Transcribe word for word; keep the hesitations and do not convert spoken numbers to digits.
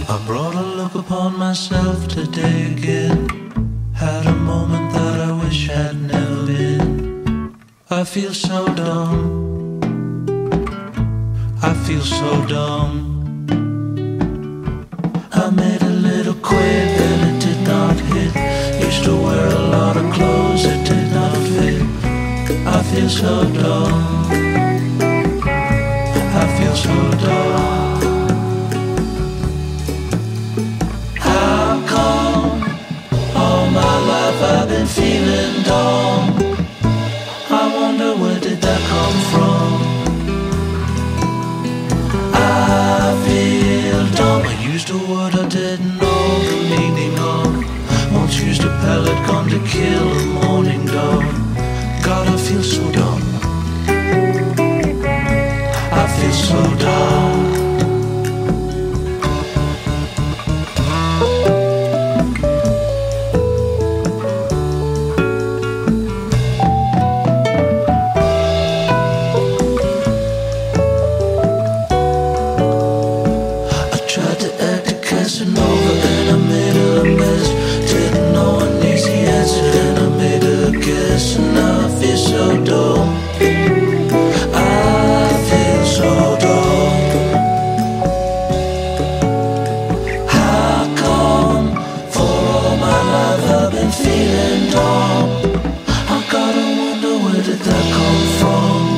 I brought a look upon myself today again. Had a moment that I wish had never been. I feel so dumb. I feel so dumb. I made a little quid that it did not hit. Used to wear a lot of clothes that did not fit. I feel so dumb. I feel so dumb. I've been feeling dumb. I wonder where did that come from. I feel dumb. I used a word I didn't know the meaning of. Once used a pellet gun to kill a morning dove. God, I feel so dumb. I feel so dumb. Casanova and I made a mess. Didn't know an easy answer and I made a guess. And now I feel so dumb. I feel so dumb. How come for all my life I've been feeling dumb? I gotta wonder where did that come from.